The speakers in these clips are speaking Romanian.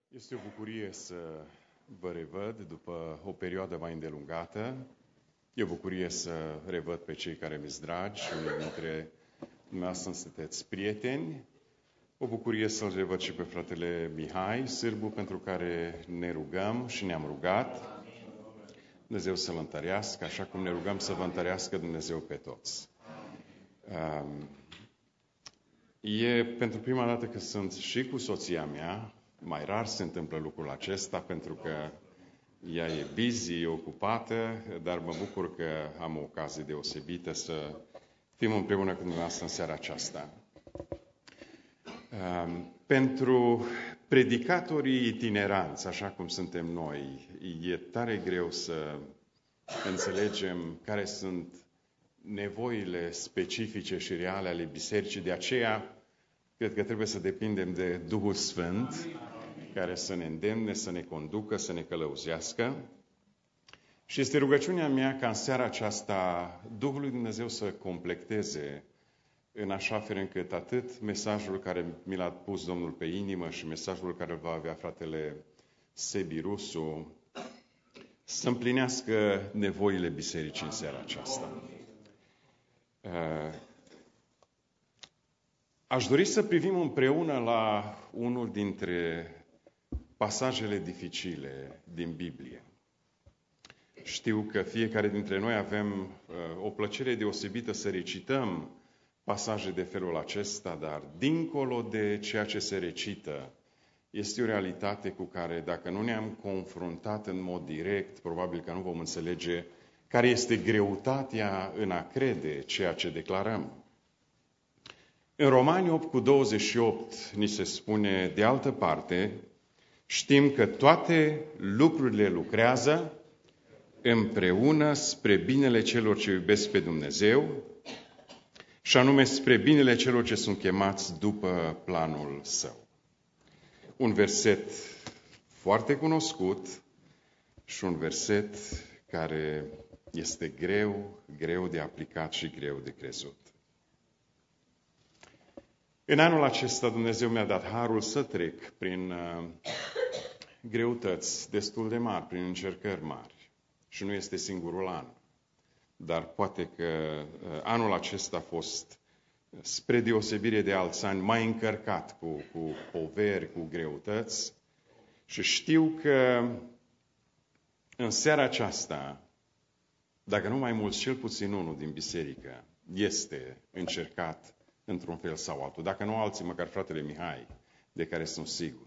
Este o bucurie să vă revăd după o perioadă mai îndelungată. E o bucurie să revăd pe cei care mi-s dragi, unii dintre dumneavoastră sunteți prieteni. O bucurie să-l revăd și pe fratele Mihai Sârbu, pentru care ne rugăm și ne-am rugat. Dumnezeu să-l întărească, așa cum ne rugăm să vă întărească Dumnezeu pe toți. E pentru prima dată că sunt și cu soția mea. Mai rar se întâmplă lucrul acesta, pentru că ea e busy, e ocupată, dar mă bucur că am o ocazie deosebită să fim împreună cu dumneavoastră în seara aceasta. Pentru predicatorii itineranți, așa cum suntem noi, e tare greu să înțelegem care sunt nevoile specifice și reale ale bisericii. De aceea, cred că trebuie să depindem de Duhul Sfânt, care să ne îndemne, să ne conducă, să ne călăuzească. Și este rugăciunea mea ca în seara aceasta Duhul lui Dumnezeu să completeze în așa fel încât atât mesajul care mi l-a pus Domnul pe inimă și mesajul care îl va avea fratele Sebi Rusu să împlinească nevoile bisericii în seara aceasta. Aș dori să privim împreună la unul dintre pasajele dificile din Biblie. Știu că fiecare dintre noi avem o plăcere deosebită să recităm pasaje de felul acesta, dar dincolo de ceea ce se recită, este o realitate cu care, dacă nu ne-am confruntat în mod direct, probabil că nu vom înțelege care este greutatea în a crede ceea ce declarăm. În Romani 8:28 ni se spune, de altă parte, știm că toate lucrurile lucrează împreună spre binele celor ce iubesc pe Dumnezeu, și anume spre binele celor ce sunt chemați după planul Său. Un verset foarte cunoscut și un verset care este greu de aplicat și greu de crezut. În anul acesta Dumnezeu mi-a dat harul să trec prin greutăți destul de mari, prin încercări mari. Și nu este singurul an. Dar poate că anul acesta a fost, spre deosebire de alți ani, mai încărcat cu poveri, cu greutăți. Și știu că în seara aceasta, dacă nu mai mult, cel puțin unul din biserică este încercat într-un fel sau altul. Dacă nu alții, măcar fratele Mihai, de care sunt sigur.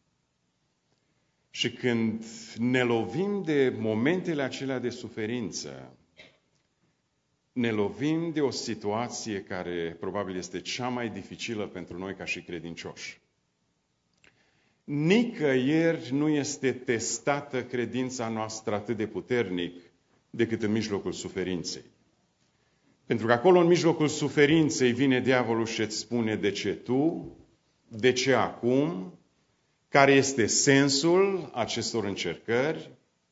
Și când ne lovim de momentele acelea de suferință, ne lovim de o situație care probabil este cea mai dificilă pentru noi ca și credincioși. Nicăieri nu este testată credința noastră atât de puternic decât în mijlocul suferinței. Pentru că acolo, în mijlocul suferinței, vine diavolul și îți spune de ce tu, de ce acum, care este sensul acestor încercări,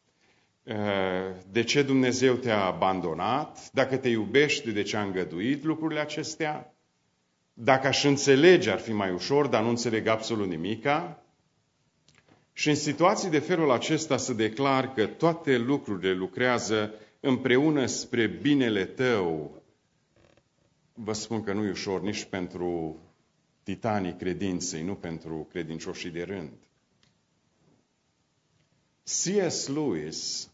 de ce Dumnezeu te-a abandonat, dacă te iubește, de ce a îngăduit lucrurile acestea, dacă aș înțelege ar fi mai ușor, dar nu înțeleg absolut nimica. Și în situații de felul acesta se declar că toate lucrurile lucrează împreună spre binele tău. Vă spun că nu e ușor nici pentru titanii credinței, nu pentru credincioșii de rând. C.S. Lewis,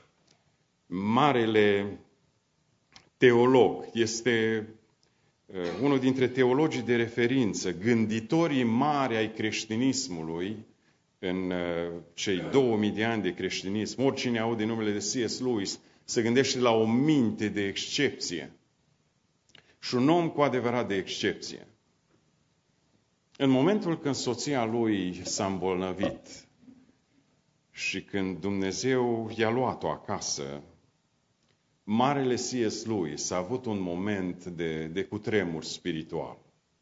marele teolog, este unul dintre teologii de referință, gânditorii mari ai creștinismului în cei 2000 de ani de creștinism. Oricine aude numele de C.S. Lewis se gândește la o minte de excepție și un om cu adevărat de excepție. În momentul când soția lui s-a îmbolnăvit și când Dumnezeu i-a luat-o acasă, marele C.S. Lewis a avut un moment de cutremur spiritual.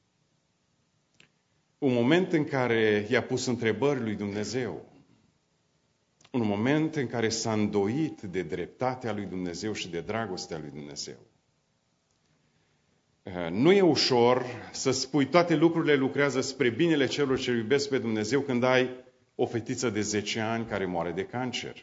Un moment în care i-a pus întrebări lui Dumnezeu. Un moment în care s-a îndoit de dreptatea lui Dumnezeu și de dragostea lui Dumnezeu. Nu e ușor să spui toate lucrurile lucrează spre binele celor ce iubesc pe Dumnezeu când ai o fetiță de 10 ani care moare de cancer.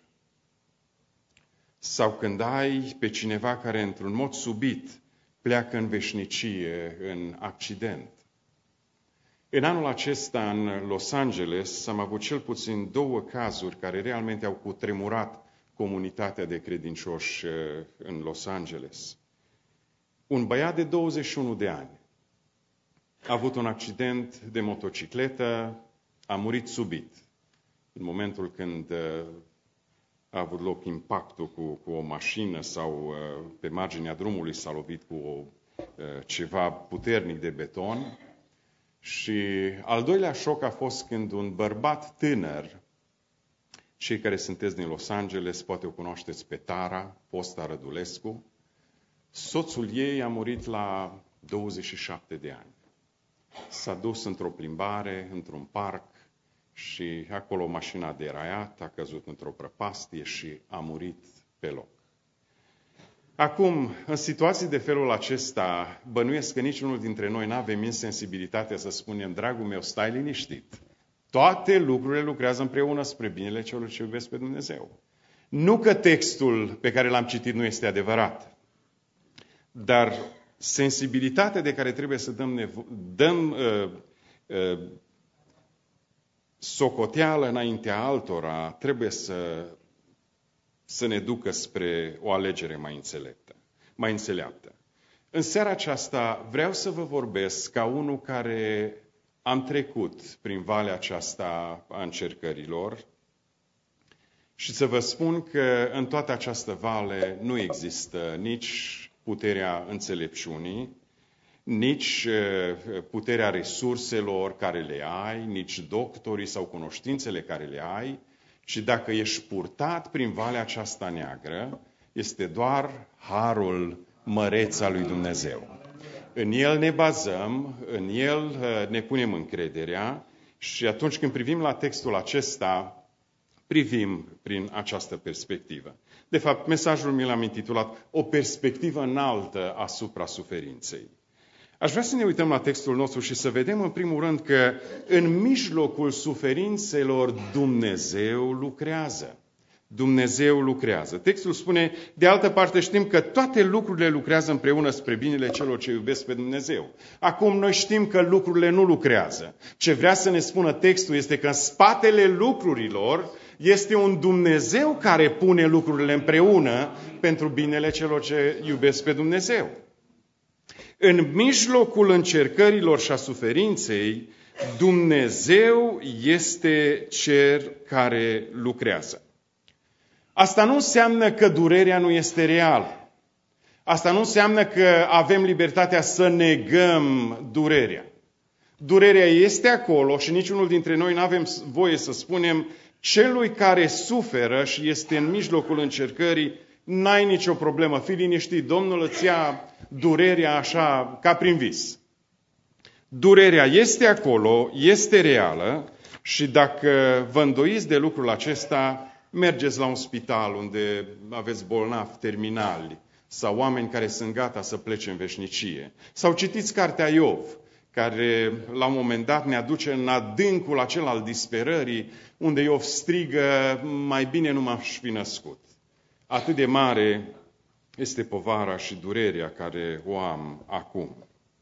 Sau când ai pe cineva care într-un mod subit pleacă în veșnicie, în accident. În anul acesta, în Los Angeles, am avut cel puțin 2 cazuri care realmente au cutremurat comunitatea de credincioși în Los Angeles. Un băiat de 21 de ani a avut un accident de motocicletă, a murit subit. În momentul când a avut loc impactul cu o mașină sau pe marginea drumului s-a lovit cu ceva puternic de beton. Și al doilea șoc a fost când un bărbat tânăr, cei care sunteți din Los Angeles, poate o cunoașteți pe Tara, Posta Rădulescu, soțul ei a murit la 27 de ani. S-a dus într-o plimbare, într-un parc și acolo mașina a deraiat, a căzut într-o prăpastie și a murit pe loc. Acum, în situații de felul acesta, bănuiesc că niciunul dintre noi n-avem insensibilitatea să spunem, dragul meu, stai liniștit. Toate lucrurile lucrează împreună spre binele celor ce iubesc pe Dumnezeu. Nu că textul pe care l-am citit nu este adevărat, dar sensibilitatea de care trebuie să dăm socoteală înaintea altora trebuie să ne ducă spre o alegere mai înțeleaptă. În seara aceasta vreau să vă vorbesc ca unul care am trecut prin valea aceasta a încercărilor și să vă spun că în toată această vale nu există nici puterea înțelepciunii, nici puterea resurselor care le ai, nici doctorii sau cunoștințele care le ai, ci dacă ești purtat prin valea aceasta neagră, este doar harul măreț al lui Dumnezeu. În El ne bazăm, în El ne punem încrederea și atunci când privim la textul acesta, privim prin această perspectivă. De fapt, mesajul mi l-am intitulat O perspectivă înaltă asupra suferinței. Aș vrea să ne uităm la textul nostru și să vedem în primul rând că în mijlocul suferințelor Dumnezeu lucrează. Dumnezeu lucrează. Textul spune, de altă parte știm că toate lucrurile lucrează împreună spre binele celor ce iubesc pe Dumnezeu. Acum noi știm că lucrurile nu lucrează. Ce vrea să ne spună textul este că în spatele lucrurilor este un Dumnezeu care pune lucrurile împreună pentru binele celor ce iubesc pe Dumnezeu. În mijlocul încercărilor și a suferinței, Dumnezeu este Cel care lucrează. Asta nu înseamnă că durerea nu este reală. Asta nu înseamnă că avem libertatea să negăm durerea. Durerea este acolo și niciunul dintre noi nu avem voie să spunem celui care suferă și este în mijlocul încercării, n-ai nicio problemă, fii liniștit, Domnul îți ia durerea așa ca prin vis. Durerea este acolo, este reală și dacă vă îndoiți de lucrul acesta, mergeți la un spital unde aveți bolnavi terminali sau oameni care sunt gata să plece în veșnicie. Sau citiți cartea Iov, care la un moment dat ne aduce în adâncul acela al disperării, unde Iov strigă, mai bine nu m-aș fi născut. Atât de mare este povara și durerea care o am acum.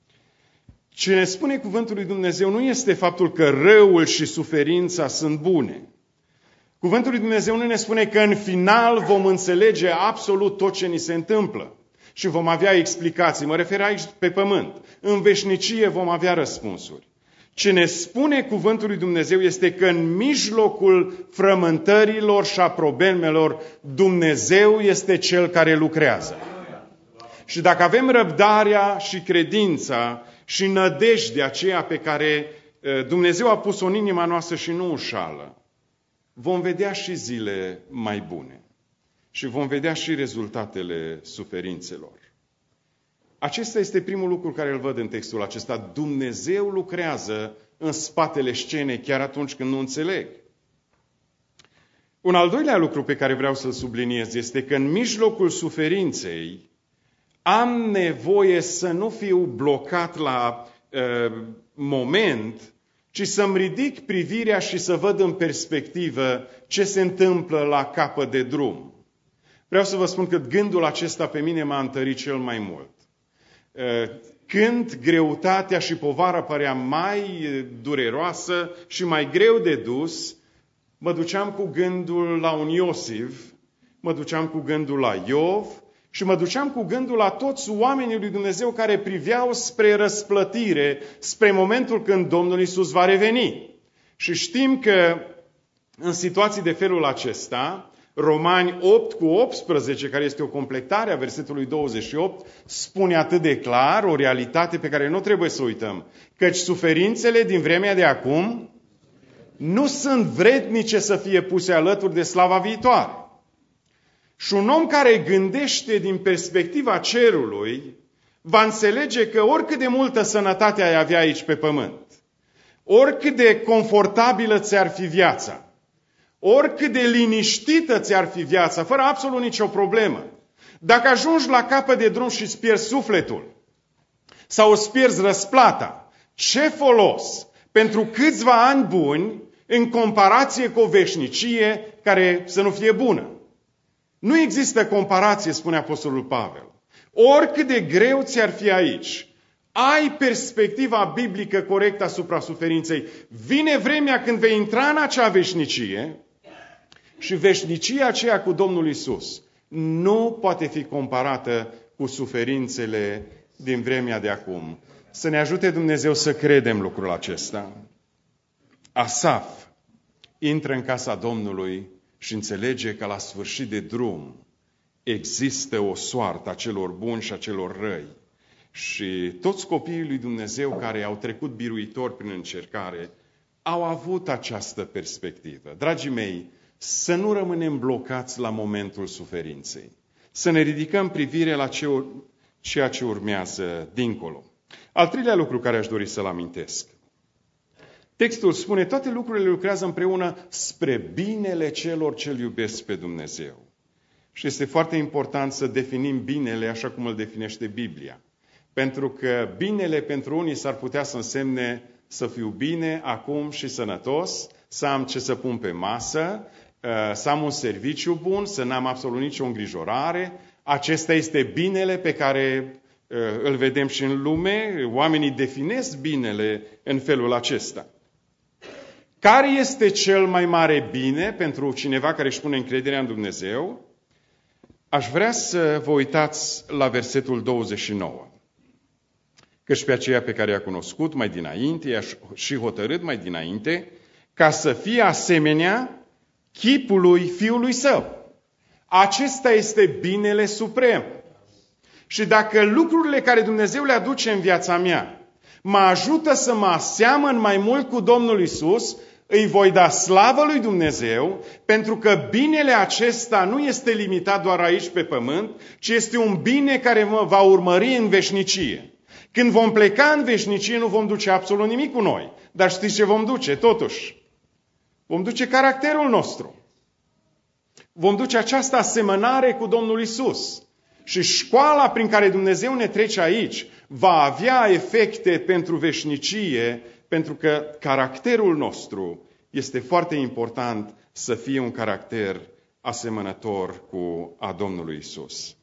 Ce ne spune cuvântul lui Dumnezeu nu este faptul că răul și suferința sunt bune. Cuvântul lui Dumnezeu nu ne spune că în final vom înțelege absolut tot ce ni se întâmplă și vom avea explicații. Mă refer aici pe pământ. În veșnicie vom avea răspunsuri. Ce ne spune cuvântul lui Dumnezeu este că în mijlocul frământărilor și a problemelor, Dumnezeu este Cel care lucrează. Și dacă avem răbdarea și credința și nădejdea aceea pe care Dumnezeu a pus-o în inima noastră și nu înșală, vom vedea și zile mai bune și vom vedea și rezultatele suferințelor. Acesta este primul lucru care îl văd în textul acesta. Dumnezeu lucrează în spatele scenei chiar atunci când nu înțeleg. Un al doilea lucru pe care vreau să-l subliniez este că în mijlocul suferinței am nevoie să nu fiu blocat la moment, ci să-mi ridic privirea și să văd în perspectivă ce se întâmplă la capăt de drum. Vreau să vă spun că gândul acesta pe mine m-a întărit cel mai mult. Când greutatea și povara părea mai dureroasă și mai greu de dus, mă duceam cu gândul la un Iosif, mă duceam cu gândul la Iov și mă duceam cu gândul la toți oamenii lui Dumnezeu care priveau spre răsplătire, spre momentul când Domnul Iisus va reveni. Și știm că în situații de felul acesta, Romani 8:18, care este o completare a versetului 28, spune atât de clar o realitate pe care nu trebuie să uităm. Căci suferințele din vremea de acum nu sunt vrednice să fie puse alături de slava viitoare. Și un om care gândește din perspectiva cerului va înțelege că oricât de multă sănătate ai avea aici pe pământ, oricât de confortabilă ți-ar fi viața, oricât de liniștită ți-ar fi viața, fără absolut nicio problemă, dacă ajungi la capăt de drum și îți pierzi sufletul sau îți pierzi răsplata, ce folos pentru câțiva ani buni în comparație cu o veșnicie care să nu fie bună? Nu există comparație, spune Apostolul Pavel. Oricât de greu ți-ar fi aici, ai perspectiva biblică corectă asupra suferinței. Vine vremea când vei intra în acea veșnicie și veșnicia aceea cu Domnul Iisus nu poate fi comparată cu suferințele din vremea de acum. Să ne ajute Dumnezeu să credem lucrul acesta. Asaf intră în casa Domnului și înțelege că la sfârșit de drum există o soartă a celor buni și a celor răi. Și toți copiii lui Dumnezeu care au trecut biruitor prin încercare au avut această perspectivă. Dragii mei, să nu rămânem blocați la momentul suferinței. Să ne ridicăm privirea la ceea ce urmează dincolo. Al treilea lucru care aș dori să-l amintesc. Textul spune, toate lucrurile lucrează împreună spre binele celor ce-L iubesc pe Dumnezeu. Și este foarte important să definim binele așa cum îl definește Biblia. Pentru că binele pentru unii s-ar putea să însemne să fiu bine acum și sănătos, să am ce să pun pe masă, să am un serviciu bun, să n-am absolut nicio îngrijorare. Acesta este binele pe care îl vedem și în lume. Oamenii definesc binele în felul acesta. Care este cel mai mare bine pentru cineva care își pune încrederea în Dumnezeu? Aș vrea să vă uitați la versetul 29. Căci pe aceea pe care i-a cunoscut mai dinainte, i-a și hotărât mai dinainte, ca să fie asemenea chipului Fiului Său. Acesta este binele suprem. Și dacă lucrurile care Dumnezeu le aduce în viața mea mă ajută să mă aseamăn mai mult cu Domnul Iisus, îi voi da slavă lui Dumnezeu, pentru că binele acesta nu este limitat doar aici pe pământ, ci este un bine care mă va urmări în veșnicie. Când vom pleca în veșnicie, nu vom duce absolut nimic cu noi. Dar știți ce vom duce, totuși? Vom duce caracterul nostru. Vom duce această asemănare cu Domnul Iisus. Și școala prin care Dumnezeu ne trece aici va avea efecte pentru veșnicie, pentru că caracterul nostru este foarte important să fie un caracter asemănător cu a Domnului Iisus.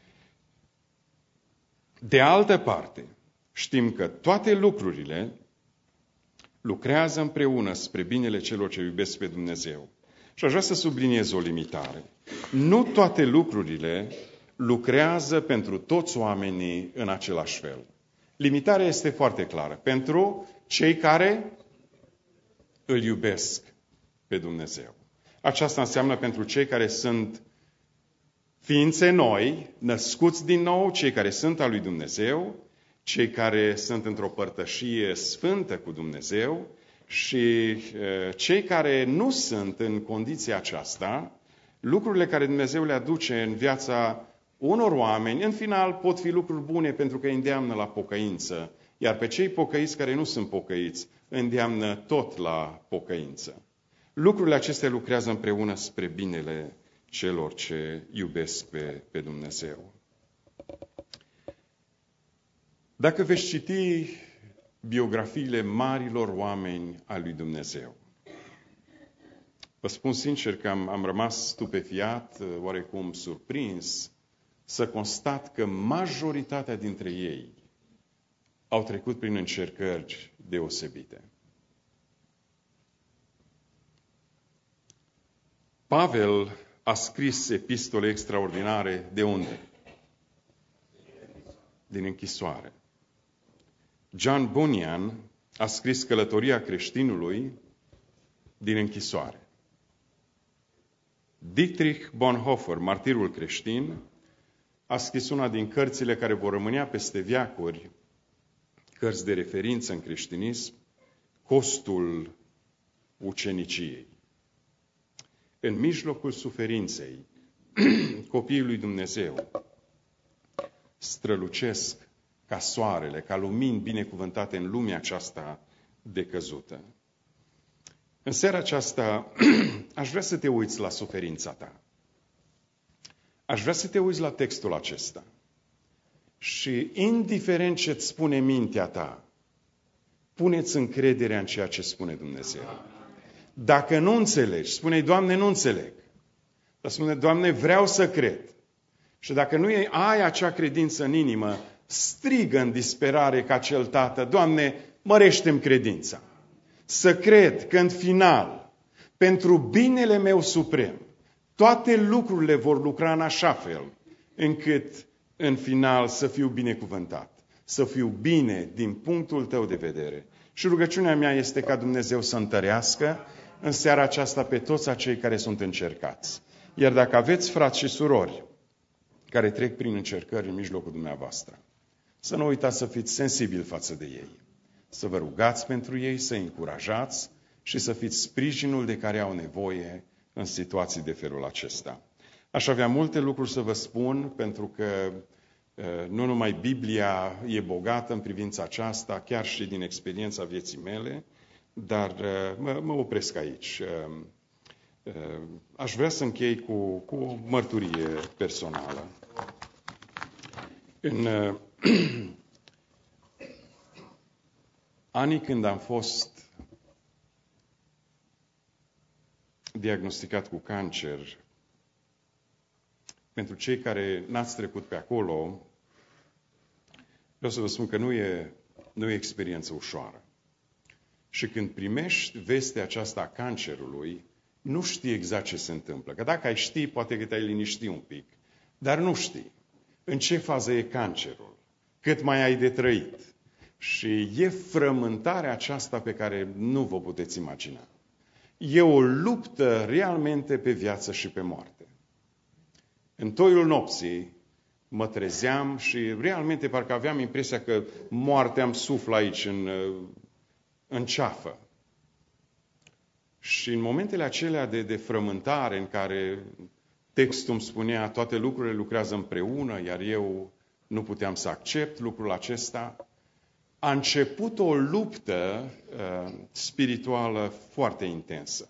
De altă parte, știm că toate lucrurile lucrează împreună spre binele celor ce iubesc pe Dumnezeu. Și aș vrea să subliniez o limitare. Nu toate lucrurile lucrează pentru toți oamenii în același fel. Limitarea este foarte clară. Pentru cei care îl iubesc pe Dumnezeu. Aceasta înseamnă pentru cei care sunt ființe noi, născuți din nou, cei care sunt al lui Dumnezeu, cei care sunt într-o părtășie sfântă cu Dumnezeu și cei care nu sunt în condiția aceasta, lucrurile care Dumnezeu le aduce în viața unor oameni, în final pot fi lucruri bune pentru că îndeamnă la pocăință, iar pe cei pocăiți care nu sunt pocăiți îndeamnă tot la pocăință. Lucrurile acestea lucrează împreună spre binele celor ce iubesc pe Dumnezeu. Dacă veți citi biografiile marilor oameni ai lui Dumnezeu. Vă spun sincer că am rămas stupefiat, oarecum surprins, să constat că majoritatea dintre ei au trecut prin încercări deosebite. Pavel a scris epistole extraordinare de unde? Din închisoare. John Bunyan a scris Călătoria creștinului din închisoare. Dietrich Bonhoeffer, martirul creștin, a scris una din cărțile care vor rămânea peste veacuri, cărți de referință în creștinism, Costul uceniciei. În mijlocul suferinței, copiii lui Dumnezeu strălucesc ca soarele, ca lumini binecuvântate în lumea aceasta decăzută. În seara aceasta aș vrea să te uiți la suferința ta. Aș vrea să te uiți la textul acesta. Și indiferent ce îți spune mintea ta, pune-ți încrederea în ceea ce spune Dumnezeu. Dacă nu înțelegi, spune-i, Doamne, nu înțeleg. Dar spune, Doamne, vreau să cred. Și dacă nu ai acea credință în inimă, strigă în disperare ca cel tată, Doamne, mărește-mi credința. Să cred că în final, pentru binele meu suprem, toate lucrurile vor lucra în așa fel, încât în final să fiu binecuvântat, să fiu bine din punctul tău de vedere. Și rugăciunea mea este ca Dumnezeu să întărească în seara aceasta pe toți acei care sunt încercați. Iar dacă aveți frați și surori care trec prin încercări în mijlocul dumneavoastră, să nu uitați să fiți sensibili față de ei. Să vă rugați pentru ei, să încurajați și să fiți sprijinul de care au nevoie în situații de felul acesta. Aș avea multe lucruri să vă spun, pentru că nu numai Biblia e bogată în privința aceasta, chiar și din experiența vieții mele, dar mă opresc aici. Aș vrea să închei cu o mărturie personală. În anii când am fost diagnosticat cu cancer, pentru cei care n-ați trecut pe acolo, vreau să vă spun că nu e experiență ușoară. Și când primești vestea aceasta a cancerului, nu știi exact ce se întâmplă. Că dacă ai ști, poate că te-ai liniști un pic. Dar nu știi în ce fază e cancerul, cât mai ai de trăit. Și e frământarea aceasta pe care nu vă puteți imagina. E o luptă realmente pe viață și pe moarte. În toiul nopții mă trezeam și realmente parcă aveam impresia că moartea îmi suflă aici în ceafă. Și în momentele acelea de frământare în care textul îmi spunea toate lucrurile lucrează împreună, iar eu nu puteam să accept lucrul acesta, a început o luptă spirituală foarte intensă.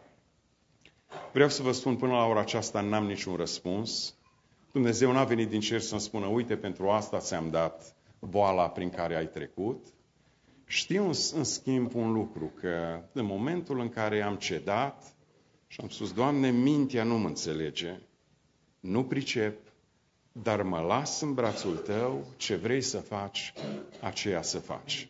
Vreau să vă spun, până la ora aceasta n-am niciun răspuns. Dumnezeu n-a venit din cer să-mi spună, uite, pentru asta ți-am dat boala prin care ai trecut. Știu în schimb un lucru, că în momentul în care am cedat și am spus, Doamne, mintea nu mă înțelege, nu pricep, dar mă las în brațul Tău, ce vrei să faci, aceea să faci.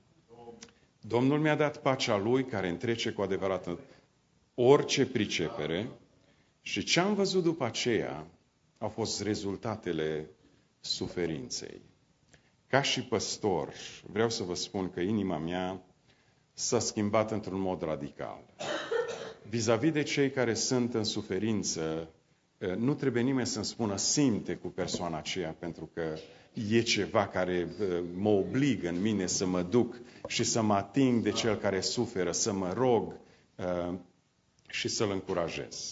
Domnul mi-a dat pacea Lui, care întrece cu adevărat orice pricepere, și ce am văzut după aceea au fost rezultatele suferinței. Ca și păstor, vreau să vă spun că inima mea s-a schimbat într-un mod radical. Vis-a-vis de cei care sunt în suferință, nu trebuie nimeni să-mi spună simte cu persoana aceea, pentru că e ceva care mă obligă în mine să mă duc și să mă ating de cel care suferă, să mă rog și să-l încurajez.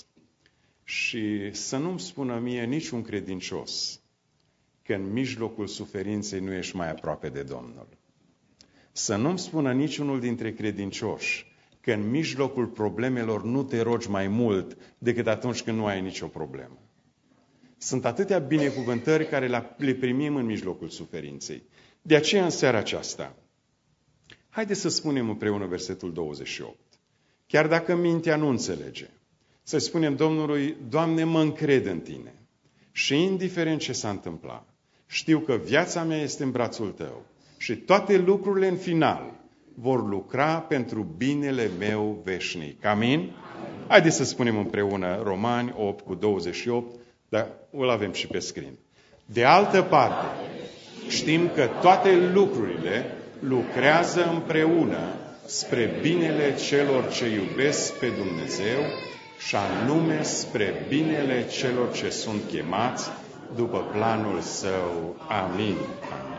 Și să nu-mi spună mie niciun credincios că în mijlocul suferinței nu ești mai aproape de Domnul. Să nu-mi spună niciunul dintre credincioși că în mijlocul problemelor nu te rogi mai mult decât atunci când nu ai nicio problemă. Sunt atâtea binecuvântări care le primim în mijlocul suferinței. De aceea, în seara aceasta, Haideți să spunem împreună versetul 28. Chiar dacă mintea nu înțelege, să spunem Domnului, Doamne, mă încred în Tine. Și indiferent ce s-a întâmplat, știu că viața mea este în brațul Tău și toate lucrurile în final vor lucra pentru binele meu veșnic. Amin? Haideți să spunem împreună Romani 8:28, dar îl avem și pe screen. De altă parte, știm că toate lucrurile lucrează împreună spre binele celor ce iubesc pe Dumnezeu și anume spre binele celor ce sunt chemați după planul Său. Amin.